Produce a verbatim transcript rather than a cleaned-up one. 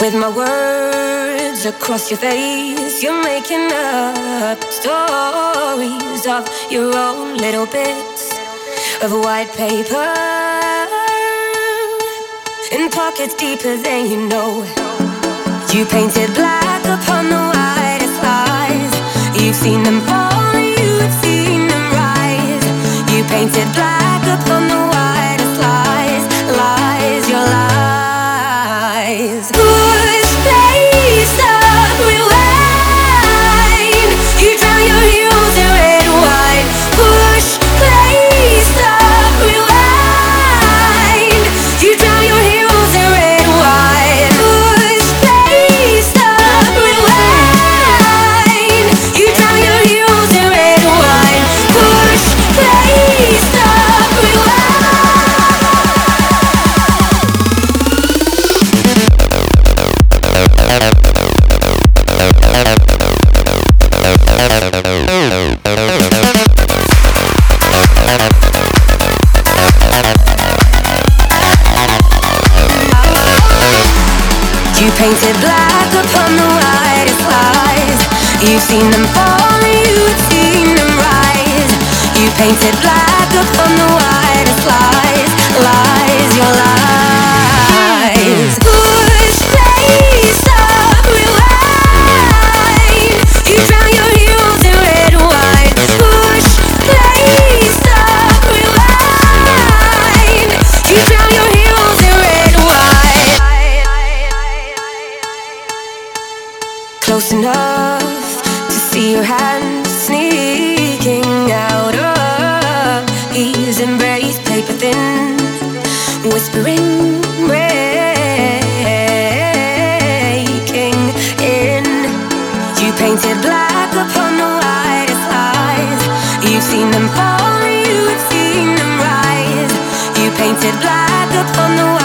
With my words across your face, you're making up stories of your own little bits of white paper in pockets deeper than you know. You painted black upon the whitest lies. You've seen them fall, you've seen them rise. You painted black upon the whitest lies, lies, your lies. Push play, stop, rewind. You drown your heroes in red wine. Push play, stop, rewind. You drown your heroes in red wine. Push play, stop, rewind. You drown your heroes in red wine. Push play, stop, rewind. You painted black upon the whitest lies. You've seen them fall, you've seen them rise. You painted black upon the whitest lies, lies, your lies. Push play, stop, rewind. You drown your heroes in red wine. Push play, stop, rewind. You drown your heroes in red wine. Close enough to see your hand sneaking out of his embrace, paper thin, whispering, breaking in. You painted black upon the whitest lies. You've seen them fall, you've seen them rise. You painted black upon the